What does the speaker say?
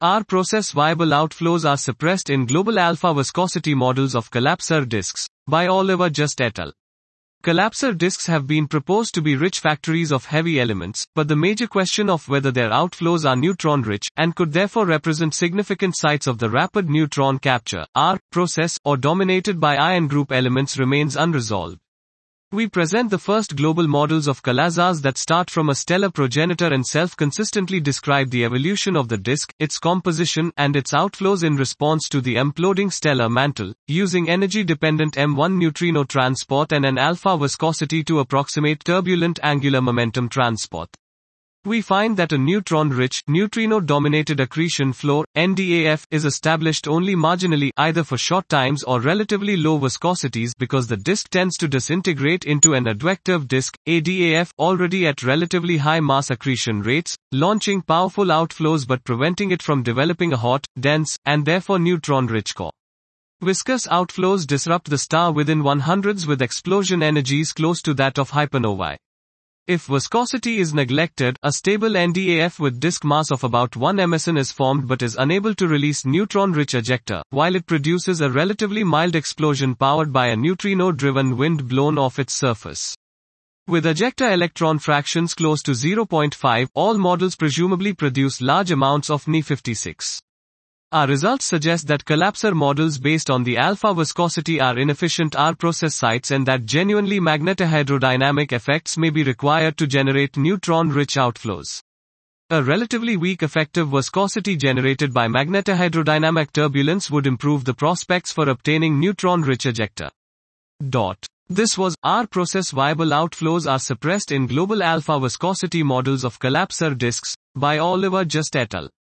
R-process viable outflows are suppressed in global alpha viscosity models of collapsor disks, by Oliver Just et al. Collapsor disks have been proposed to be rich factories of heavy elements, but the major question of whether their outflows are neutron-rich, and could therefore represent significant sites of the rapid neutron capture, R-process, or dominated by ion group elements remains unresolved. We present the first global models of quasars that start from a stellar progenitor and self-consistently describe the evolution of the disk, its composition, and its outflows in response to the imploding stellar mantle, using energy-dependent M1 neutrino transport and an alpha viscosity to approximate turbulent angular momentum transport. We find that a neutron-rich, neutrino-dominated accretion floor, NDAF, is established only marginally, either for short times or relatively low viscosities because the disk tends to disintegrate into an advective disk, ADAF, already at relatively high mass accretion rates, launching powerful outflows but preventing it from developing a hot, dense, and therefore neutron-rich core. Viscous outflows disrupt the star within 100s with explosion energies close to that of hypernovae. If viscosity is neglected, a stable NDAF with disk mass of about 1 meson is formed but is unable to release neutron-rich ejecta, while it produces a relatively mild explosion powered by a neutrino-driven wind blown off its surface. With ejecta electron fractions close to 0.5, all models presumably produce large amounts of Ni56. Our results suggest that collapsor models based on the alpha viscosity are inefficient R-process sites and that genuinely magnetohydrodynamic effects may be required to generate neutron-rich outflows. A relatively weak effective viscosity generated by magnetohydrodynamic turbulence would improve the prospects for obtaining neutron-rich ejecta. This was, R-process viable outflows are suppressed in global alpha viscosity models of collapsor disks, by Oliver Just et al.